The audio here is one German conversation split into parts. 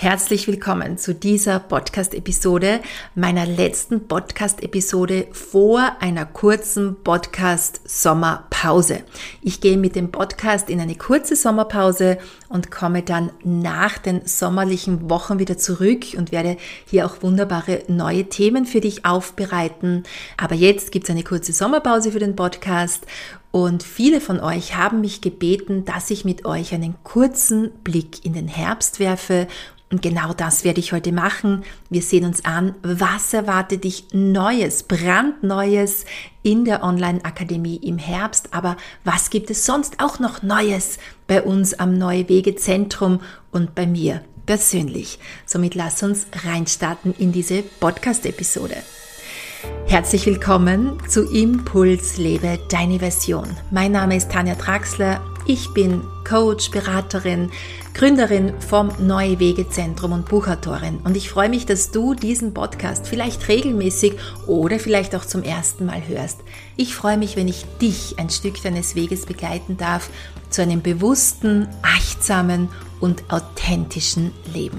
Herzlich willkommen zu dieser Podcast-Episode, meiner letzten Podcast-Episode vor einer kurzen Podcast-Sommerpause. Ich gehe mit dem Podcast in eine kurze Sommerpause und komme dann nach den sommerlichen Wochen wieder zurück und werde hier auch wunderbare neue Themen für dich aufbereiten. Aber jetzt gibt es eine kurze Sommerpause für den Podcast. Und viele von euch haben mich gebeten, dass ich mit euch einen kurzen Blick in den Herbst werfe. Und genau das werde ich heute machen. Wir sehen uns an, was erwartet dich Neues, brandneues in der Online-Akademie im Herbst. Aber was gibt es sonst auch noch Neues bei uns am Neue Wege Zentrum und bei mir persönlich? Somit lass uns reinstarten in diese Podcast-Episode. Herzlich willkommen zu Impuls Lebe deine Version. Mein Name ist Tanja Traxler. Ich bin Coach, Beraterin, Gründerin vom Neue Wege Zentrum und Buchautorin. Und ich freue mich, dass du diesen Podcast vielleicht regelmäßig oder vielleicht auch zum ersten Mal hörst. Ich freue mich, wenn ich dich ein Stück deines Weges begleiten darf zu einem bewussten, achtsamen und authentischen Leben.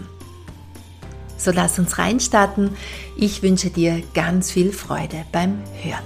So lass uns reinstarten. Ich wünsche dir ganz viel Freude beim Hören.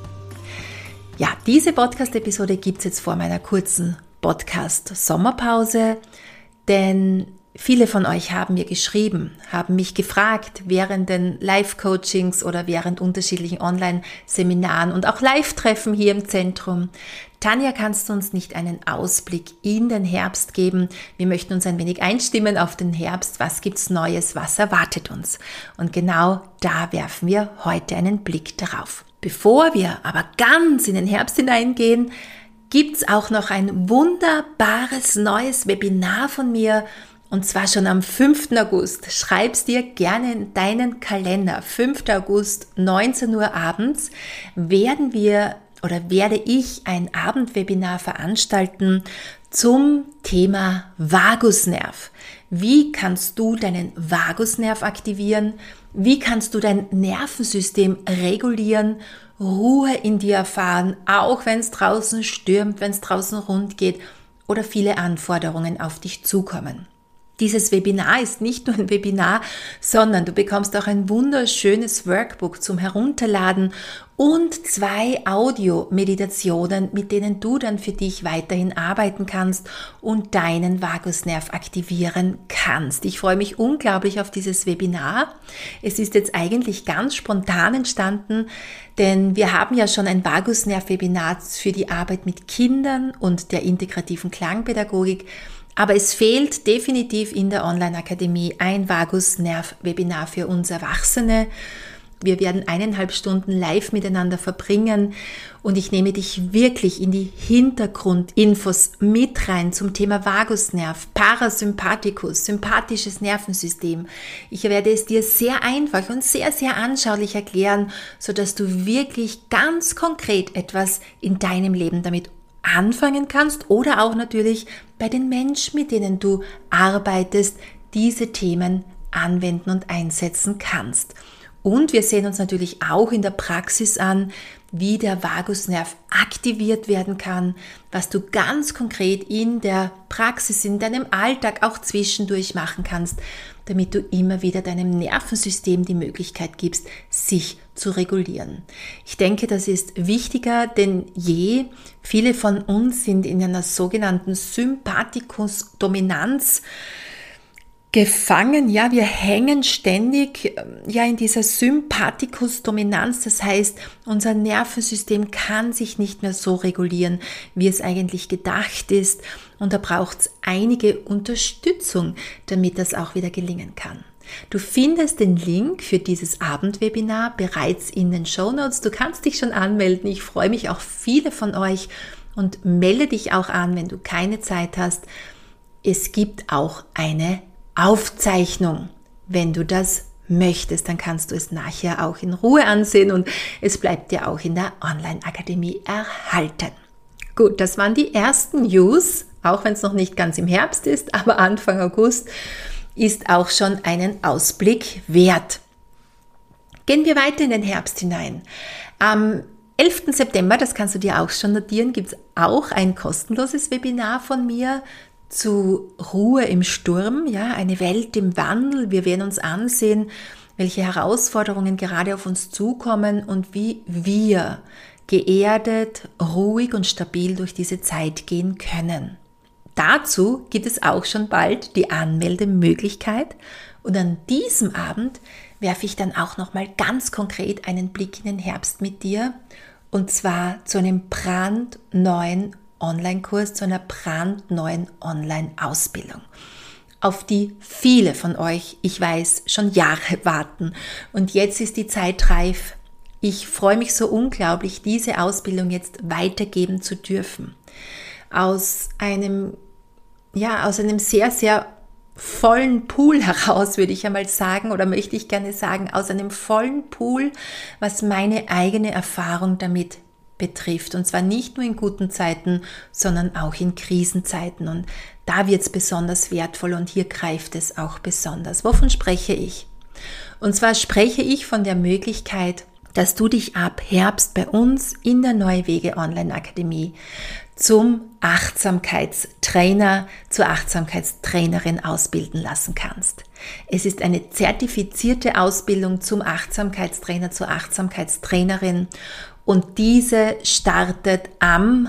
Ja, diese Podcast-Episode gibt es jetzt vor meiner kurzen Podcast-Sommerpause, denn viele von euch haben mir geschrieben, haben mich gefragt während den Live-Coachings oder während unterschiedlichen Online-Seminaren und auch Live-Treffen hier im Zentrum. Tanja, kannst du uns nicht einen Ausblick in den Herbst geben? Wir möchten uns ein wenig einstimmen auf den Herbst. Was gibt's Neues? Was erwartet uns? Und genau da werfen wir heute einen Blick darauf. Bevor wir aber ganz in den Herbst hineingehen, gibt's auch noch ein wunderbares neues Webinar von mir. Und zwar schon am 5. August. Schreib's dir gerne in deinen Kalender. 5. August, 19 Uhr abends, werde ich ein Abendwebinar veranstalten zum Thema Vagusnerv. Wie kannst du deinen Vagusnerv aktivieren? Wie kannst du dein Nervensystem regulieren? Ruhe in dir erfahren, auch wenn es draußen stürmt, wenn es draußen rund geht oder viele Anforderungen auf dich zukommen. Dieses Webinar ist nicht nur ein Webinar, sondern du bekommst auch ein wunderschönes Workbook zum Herunterladen und 2 Audio-Meditationen, mit denen du dann für dich weiterhin arbeiten kannst und deinen Vagusnerv aktivieren kannst. Ich freue mich unglaublich auf dieses Webinar. Es ist jetzt eigentlich ganz spontan entstanden, denn wir haben ja schon ein Vagusnerv-Webinar für die Arbeit mit Kindern und der integrativen Klangpädagogik. Aber es fehlt definitiv in der Online-Akademie ein Vagusnerv-Webinar für uns Erwachsene. Wir werden 1,5 Stunden live miteinander verbringen und ich nehme dich wirklich in die Hintergrundinfos mit rein zum Thema Vagusnerv, Parasympathikus, sympathisches Nervensystem. Ich werde es dir sehr einfach und sehr, sehr anschaulich erklären, sodass du wirklich ganz konkret etwas in deinem Leben damit anfangen kannst oder auch natürlich bei den Menschen, mit denen du arbeitest, diese Themen anwenden und einsetzen kannst. Und wir sehen uns natürlich auch in der Praxis an, wie der Vagusnerv aktiviert werden kann, was du ganz konkret in der Praxis, in deinem Alltag auch zwischendurch machen kannst, damit du immer wieder deinem Nervensystem die Möglichkeit gibst, sich zu regulieren. Ich denke, das ist wichtiger denn je. Viele von uns sind in einer sogenannten Sympathikus-Dominanz gefangen, ja, wir hängen ständig in dieser Sympathikus-Dominanz, das heißt, unser Nervensystem kann sich nicht mehr so regulieren, wie es eigentlich gedacht ist und da braucht es einige Unterstützung, damit das auch wieder gelingen kann. Du findest den Link für dieses Abendwebinar bereits in den Shownotes, du kannst dich schon anmelden, ich freue mich auf viele von euch und melde dich auch an, wenn du keine Zeit hast. Es gibt auch eine Aufzeichnung. Wenn du das möchtest, dann kannst du es nachher auch in Ruhe ansehen und es bleibt dir auch in der Online-Akademie erhalten. Gut, das waren die ersten News, auch wenn es noch nicht ganz im Herbst ist, aber Anfang August ist auch schon einen Ausblick wert. Gehen wir weiter in den Herbst hinein. Am 11. September, das kannst du dir auch schon notieren, gibt es auch ein kostenloses Webinar von mir zu Ruhe im Sturm, ja, eine Welt im Wandel. Wir werden uns ansehen, welche Herausforderungen gerade auf uns zukommen und wie wir geerdet, ruhig und stabil durch diese Zeit gehen können. Dazu gibt es auch schon bald die Anmeldemöglichkeit und an diesem Abend werfe ich dann auch nochmal ganz konkret einen Blick in den Herbst mit dir und zwar zu einem brandneuen Online-Kurs, zu einer brandneuen Online-Ausbildung, auf die viele von euch, ich weiß, schon Jahre warten. Und jetzt ist die Zeit reif. Ich freue mich so unglaublich, diese Ausbildung jetzt weitergeben zu dürfen. Aus einem sehr, sehr vollen Pool heraus, würde ich einmal sagen, oder möchte ich gerne sagen, aus einem vollen Pool, was meine eigene Erfahrung damit betrifft. Und zwar nicht nur in guten Zeiten, sondern auch in Krisenzeiten. Und da wird es besonders wertvoll und hier greift es auch besonders. Wovon spreche ich? Und zwar spreche ich von der Möglichkeit, dass du dich ab Herbst bei uns in der Neue Wege Online Akademie zum Achtsamkeitstrainer, zur Achtsamkeitstrainerin ausbilden lassen kannst. Es ist eine zertifizierte Ausbildung zum Achtsamkeitstrainer, zur Achtsamkeitstrainerin und diese startet am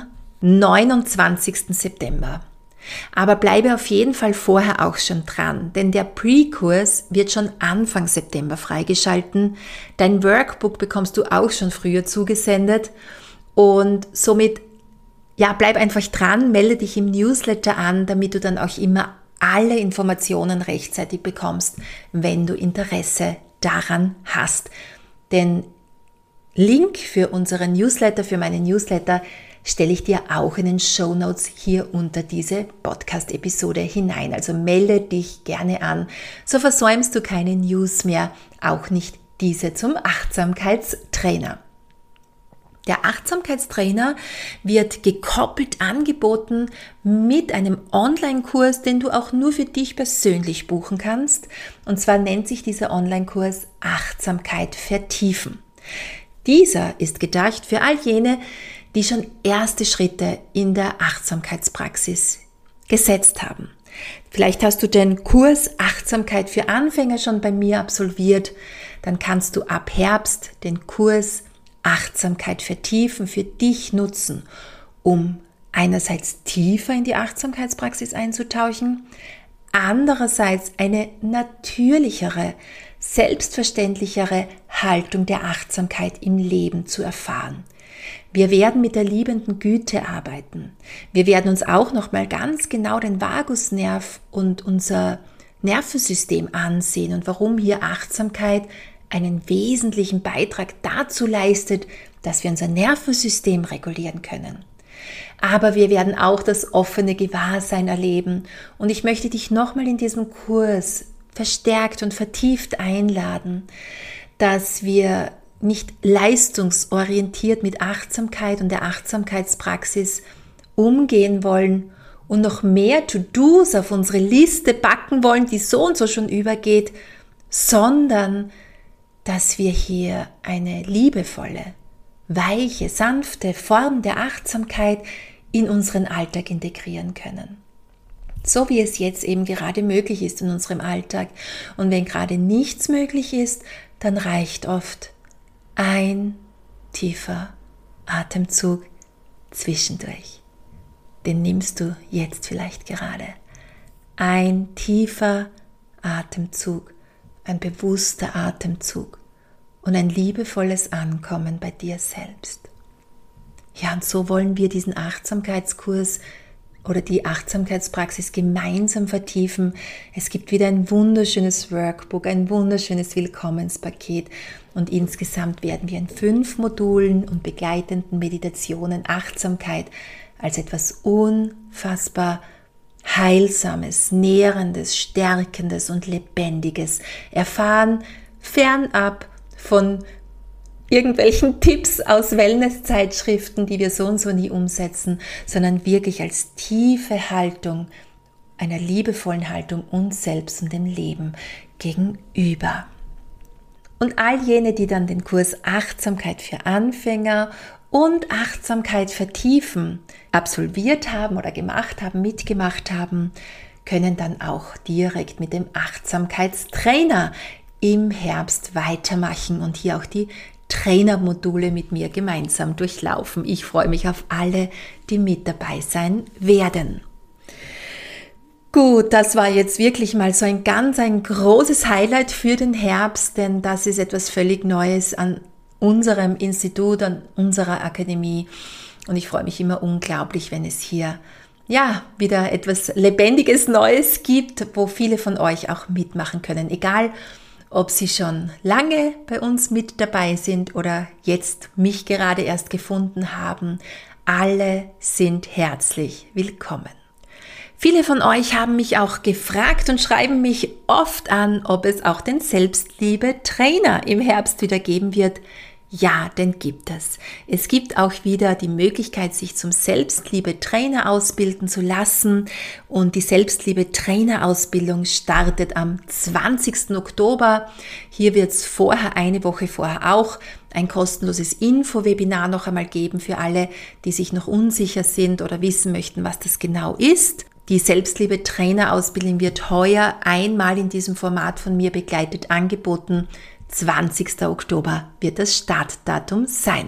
29. September. Aber bleibe auf jeden Fall vorher auch schon dran, denn der Pre-Kurs wird schon Anfang September freigeschalten. Dein Workbook bekommst du auch schon früher zugesendet und somit, bleib einfach dran, melde dich im Newsletter an, damit du dann auch immer alle Informationen rechtzeitig bekommst, wenn du Interesse daran hast. Den Link für unseren Newsletter, für meinen Newsletter, stelle ich dir auch in den Shownotes hier unter diese Podcast-Episode hinein. Also melde dich gerne an, so versäumst du keine News mehr, auch nicht diese zum Achtsamkeitstrainer. Der Achtsamkeitstrainer wird gekoppelt angeboten mit einem Online-Kurs, den du auch nur für dich persönlich buchen kannst. Und zwar nennt sich dieser Online-Kurs Achtsamkeit vertiefen. Dieser ist gedacht für all jene, die schon erste Schritte in der Achtsamkeitspraxis gesetzt haben. Vielleicht hast du den Kurs Achtsamkeit für Anfänger schon bei mir absolviert, dann kannst du ab Herbst den Kurs Achtsamkeit vertiefen für dich nutzen, um einerseits tiefer in die Achtsamkeitspraxis einzutauchen, andererseits eine natürlichere, selbstverständlichere Haltung der Achtsamkeit im Leben zu erfahren. Wir werden mit der liebenden Güte arbeiten. Wir werden uns auch nochmal ganz genau den Vagusnerv und unser Nervensystem ansehen und warum hier Achtsamkeit einen wesentlichen Beitrag dazu leistet, dass wir unser Nervensystem regulieren können. Aber wir werden auch das offene Gewahrsein erleben und ich möchte dich nochmal in diesem Kurs verstärkt und vertieft einladen, dass wir nicht leistungsorientiert mit Achtsamkeit und der Achtsamkeitspraxis umgehen wollen und noch mehr To-Dos auf unsere Liste packen wollen, die so und so schon übergeht, sondern dass wir hier eine liebevolle, weiche, sanfte Form der Achtsamkeit in unseren Alltag integrieren können. So wie es jetzt eben gerade möglich ist in unserem Alltag. Und wenn gerade nichts möglich ist, dann reicht oft ein tiefer Atemzug zwischendurch. Den nimmst du jetzt vielleicht gerade. Ein tiefer Atemzug, ein bewusster Atemzug und ein liebevolles Ankommen bei dir selbst. Ja, und so wollen wir diesen Achtsamkeitskurs oder die Achtsamkeitspraxis gemeinsam vertiefen. Es gibt wieder ein wunderschönes Workbook, ein wunderschönes Willkommenspaket und insgesamt werden wir in 5 Modulen und begleitenden Meditationen Achtsamkeit als etwas unfassbar Heilsames, Nährendes, Stärkendes und Lebendiges erfahren, fernab von irgendwelchen Tipps aus Wellness-Zeitschriften, die wir so und so nie umsetzen, sondern wirklich als tiefe Haltung, einer liebevollen Haltung uns selbst und dem Leben gegenüber. Und all jene, die dann den Kurs Achtsamkeit für Anfänger und Achtsamkeit vertiefen, absolviert haben oder gemacht haben, mitgemacht haben, können dann auch direkt mit dem Achtsamkeitstrainer im Herbst weitermachen und hier auch die Trainermodule mit mir gemeinsam durchlaufen. Ich freue mich auf alle, die mit dabei sein werden. Gut, das war jetzt wirklich mal so ein großes Highlight für den Herbst, denn das ist etwas völlig Neues an unserem Institut, an unserer Akademie. Und ich freue mich immer unglaublich, wenn es hier wieder etwas Lebendiges, Neues gibt, wo viele von euch auch mitmachen können. Egal, ob sie schon lange bei uns mit dabei sind oder jetzt mich gerade erst gefunden haben. Alle sind herzlich willkommen. Viele von euch haben mich auch gefragt und schreiben mich oft an, ob es auch den Selbstliebe-Trainer im Herbst wieder geben wird. Ja, den gibt es. Es gibt auch wieder die Möglichkeit, sich zum Selbstliebe-Trainer ausbilden zu lassen. Und die Selbstliebe-Trainer-Ausbildung startet am 20. Oktober. Hier wird es eine Woche vorher auch ein kostenloses Info-Webinar noch einmal geben für alle, die sich noch unsicher sind oder wissen möchten, was das genau ist. Die Selbstliebe-Trainer-Ausbildung wird heuer einmal in diesem Format von mir begleitet angeboten. 20. Oktober wird das Startdatum sein.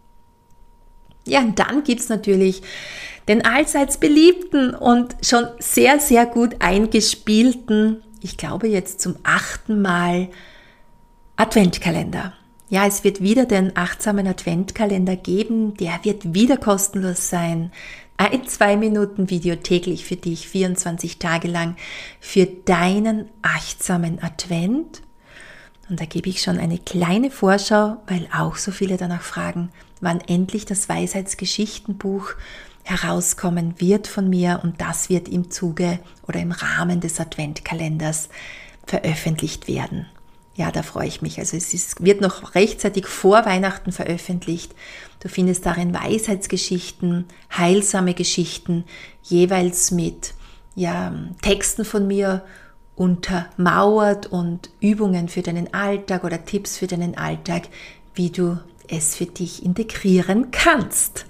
Ja, und dann gibt's natürlich den allseits beliebten und schon sehr, sehr gut eingespielten, ich glaube jetzt zum 8. Mal, Adventkalender. Ja, es wird wieder den achtsamen Adventkalender geben, der wird wieder kostenlos sein. Ein 2-Minuten-Video täglich für dich, 24 Tage lang, für deinen achtsamen Advent. Und da gebe ich schon eine kleine Vorschau, weil auch so viele danach fragen, wann endlich das Weisheitsgeschichtenbuch herauskommen wird von mir. Und das wird im Zuge oder im Rahmen des Adventkalenders veröffentlicht werden. Ja, da freue ich mich. Also wird noch rechtzeitig vor Weihnachten veröffentlicht. Du findest darin Weisheitsgeschichten, heilsame Geschichten, jeweils mit Texten von mir untermauert und Übungen für deinen Alltag oder Tipps für deinen Alltag, wie du es für dich integrieren kannst.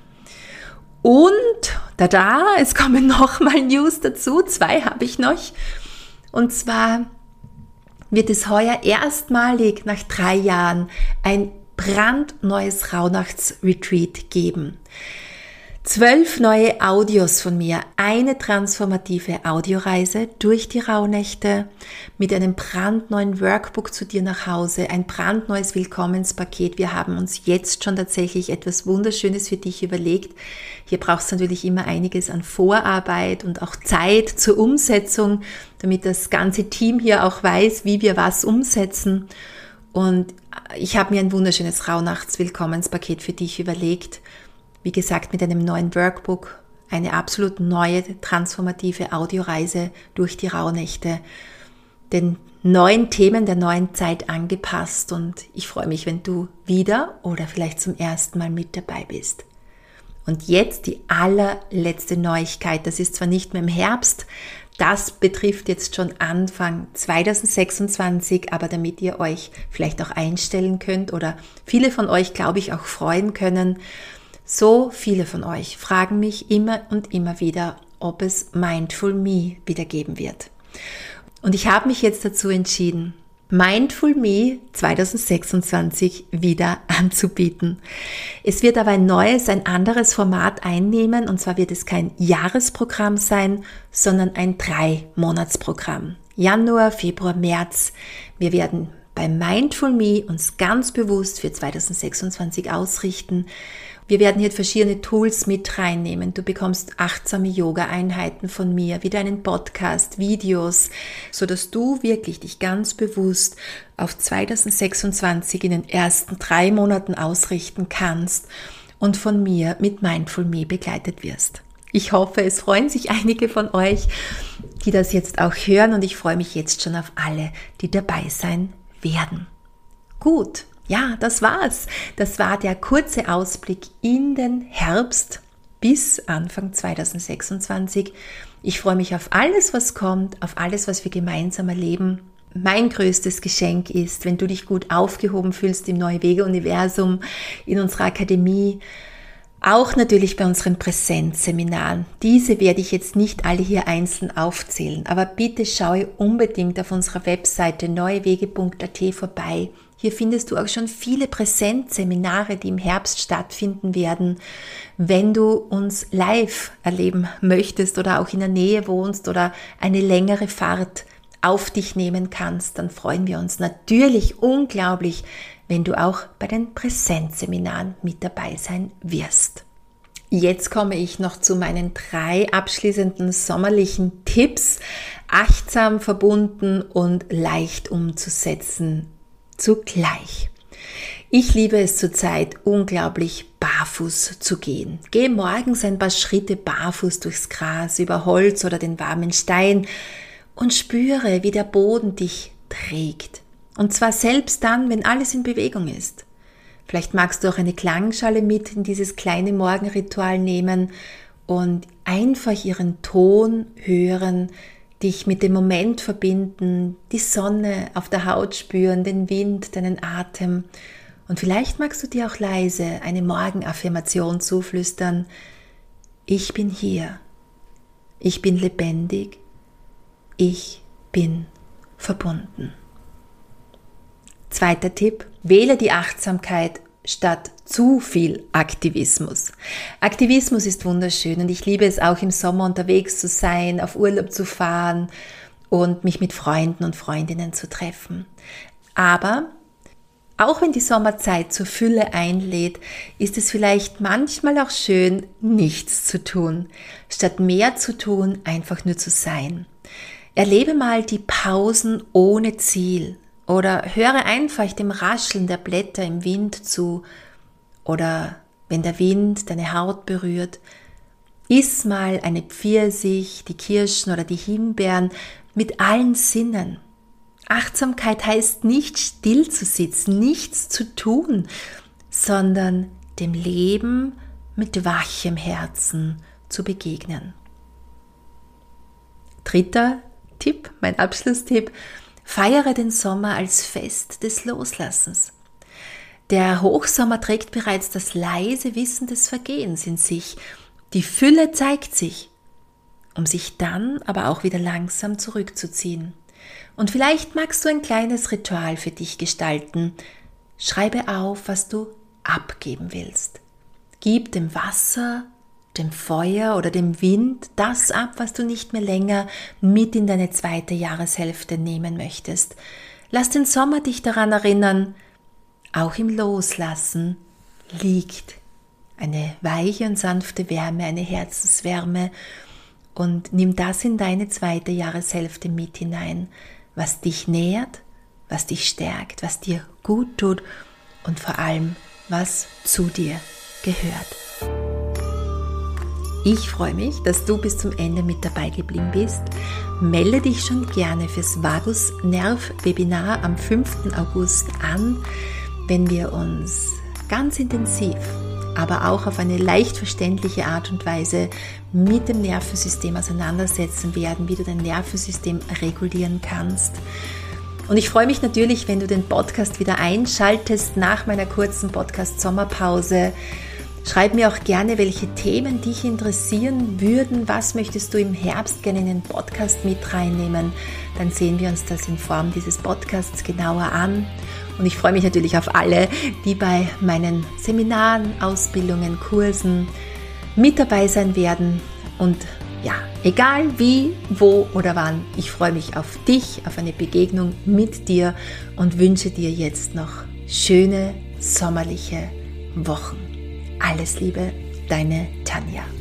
Und es kommen nochmal News dazu, 2 habe ich noch. Und zwar wird es heuer erstmalig nach 3 Jahren ein brandneues Rauhnachtsretreat geben. 12 neue Audios von mir, eine transformative Audioreise durch die Rauhnächte mit einem brandneuen Workbook zu dir nach Hause, ein brandneues Willkommenspaket. Wir haben uns jetzt schon tatsächlich etwas Wunderschönes für dich überlegt. Hier brauchst du natürlich immer einiges an Vorarbeit und auch Zeit zur Umsetzung, damit das ganze Team hier auch weiß, wie wir was umsetzen. Und ich habe mir ein wunderschönes Rauhnachtswillkommenspaket für dich überlegt. Wie gesagt, mit einem neuen Workbook, eine absolut neue, transformative Audioreise durch die Rauhnächte, den neuen Themen der neuen Zeit angepasst. Und ich freue mich, wenn du wieder oder vielleicht zum ersten Mal mit dabei bist. Und jetzt die allerletzte Neuigkeit. Das ist zwar nicht mehr im Herbst, das betrifft jetzt schon Anfang 2026, aber damit ihr euch vielleicht auch einstellen könnt oder viele von euch, glaube ich, auch freuen können. So viele von euch fragen mich immer und immer wieder, ob es Mindful Me wieder geben wird. Und ich habe mich jetzt dazu entschieden, Mindful Me 2026 wieder anzubieten. Es wird aber ein anderes Format einnehmen, und zwar wird es kein Jahresprogramm sein, sondern ein 3-Monatsprogramm. Januar, Februar, März. Wir werden bei Mindful Me uns ganz bewusst für 2026 ausrichten. Wir werden hier verschiedene Tools mit reinnehmen. Du bekommst achtsame Yoga-Einheiten von mir, wieder einen Podcast, Videos, sodass du wirklich dich ganz bewusst auf 2026 in den ersten 3 Monaten ausrichten kannst und von mir mit Mindful Me begleitet wirst. Ich hoffe, es freuen sich einige von euch, die das jetzt auch hören, und ich freue mich jetzt schon auf alle, die dabei sein werden. Gut. Ja, das war's. Das war der kurze Ausblick in den Herbst bis Anfang 2026. Ich freue mich auf alles, was kommt, auf alles, was wir gemeinsam erleben. mein größtes Geschenk ist, wenn du dich gut aufgehoben fühlst im Neue Wege-Universum, in unserer Akademie, auch natürlich bei unseren Präsenzseminaren. Diese werde ich jetzt nicht alle hier einzeln aufzählen, aber bitte schaue unbedingt auf unserer Webseite neuewege.at vorbei. Hier findest du auch schon viele Präsenzseminare, die im Herbst stattfinden werden. Wenn du uns live erleben möchtest oder auch in der Nähe wohnst oder eine längere Fahrt auf dich nehmen kannst, dann freuen wir uns natürlich unglaublich, wenn du auch bei den Präsenzseminaren mit dabei sein wirst. Jetzt komme ich noch zu meinen 3 abschließenden sommerlichen Tipps, achtsam verbunden und leicht umzusetzen zugleich. Ich liebe es zurzeit unglaublich, barfuß zu gehen. Gehe morgens ein paar Schritte barfuß durchs Gras, über Holz oder den warmen Stein und spüre, wie der Boden dich trägt. Und zwar selbst dann, wenn alles in Bewegung ist. Vielleicht magst du auch eine Klangschale mit in dieses kleine Morgenritual nehmen und einfach ihren Ton hören, dich mit dem Moment verbinden, die Sonne auf der Haut spüren, den Wind, deinen Atem. Und vielleicht magst du dir auch leise eine Morgenaffirmation zuflüstern. Ich bin hier. Ich bin lebendig. Ich bin verbunden. 2. Tipp, wähle die Achtsamkeit statt zu viel Aktivismus. Aktivismus ist wunderschön und ich liebe es auch im Sommer unterwegs zu sein, auf Urlaub zu fahren und mich mit Freunden und Freundinnen zu treffen. Aber auch wenn die Sommerzeit zur Fülle einlädt, ist es vielleicht manchmal auch schön, nichts zu tun, statt mehr zu tun, einfach nur zu sein. Erlebe mal die Pausen ohne Ziel. Oder höre einfach dem Rascheln der Blätter im Wind zu. Oder wenn der Wind deine Haut berührt, iss mal eine Pfirsich, die Kirschen oder die Himbeeren mit allen Sinnen. Achtsamkeit heißt nicht still zu sitzen, nichts zu tun, sondern dem Leben mit wachem Herzen zu begegnen. 3. Tipp, mein Abschlusstipp: Feiere den Sommer als Fest des Loslassens. Der Hochsommer trägt bereits das leise Wissen des Vergehens in sich. Die Fülle zeigt sich, um sich dann aber auch wieder langsam zurückzuziehen. Und vielleicht magst du ein kleines Ritual für dich gestalten. Schreibe auf, was du abgeben willst. Gib dem Wasser, dem Feuer oder dem Wind das ab, was du nicht mehr länger mit in deine 2. Jahreshälfte nehmen möchtest. Lass den Sommer dich daran erinnern, auch im Loslassen liegt eine weiche und sanfte Wärme, eine Herzenswärme, und nimm das in deine 2. Jahreshälfte mit hinein, was dich nährt, was dich stärkt, was dir gut tut und vor allem, was zu dir gehört. Ich freue mich, dass du bis zum Ende mit dabei geblieben bist. Melde dich schon gerne fürs Vagus-Nerv-Webinar am 5. August an, wenn wir uns ganz intensiv, aber auch auf eine leicht verständliche Art und Weise mit dem Nervensystem auseinandersetzen werden, wie du dein Nervensystem regulieren kannst. Und ich freue mich natürlich, wenn du den Podcast wieder einschaltest nach meiner kurzen Podcast-Sommerpause. Schreib mir auch gerne, welche Themen dich interessieren würden. Was möchtest du im Herbst gerne in den Podcast mit reinnehmen? Dann sehen wir uns das in Form dieses Podcasts genauer an. Und ich freue mich natürlich auf alle, die bei meinen Seminaren, Ausbildungen, Kursen mit dabei sein werden. Und ja, egal wie, wo oder wann, ich freue mich auf dich, auf eine Begegnung mit dir und wünsche dir jetzt noch schöne sommerliche Wochen. Alles Liebe, deine Tanja.